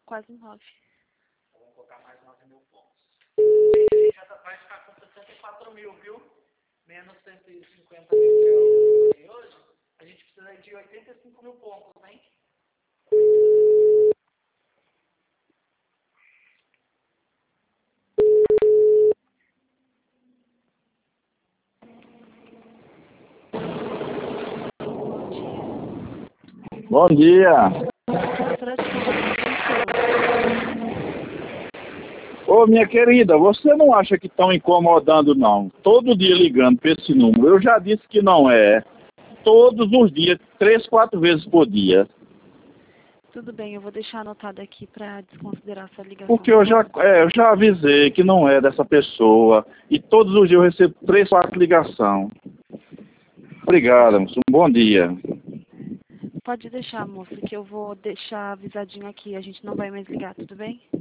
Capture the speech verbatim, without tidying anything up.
quase nove. Vamos colocar mais nove mil pontos. Ele já vai ficar com sessenta e quatro mil, viu? Menos cento e cinquenta mil que eu falei hoje. A gente precisa de oitenta e cinco mil pontos, hein? Bom dia. Gostaria de falar contigo. Ô, minha querida, você não acha que estão incomodando, não? Todo dia ligando para esse número. Eu já disse que não é. Todos os dias, três, quatro vezes por dia. Tudo bem, eu vou deixar anotado aqui para desconsiderar sua ligação. Porque eu já, é, eu já avisei que não é dessa pessoa. E todos os dias eu recebo três, quatro ligações. Obrigado, moço. Um bom dia. Pode deixar, moça, que eu vou deixar avisadinho aqui. A gente não vai mais ligar, tudo bem?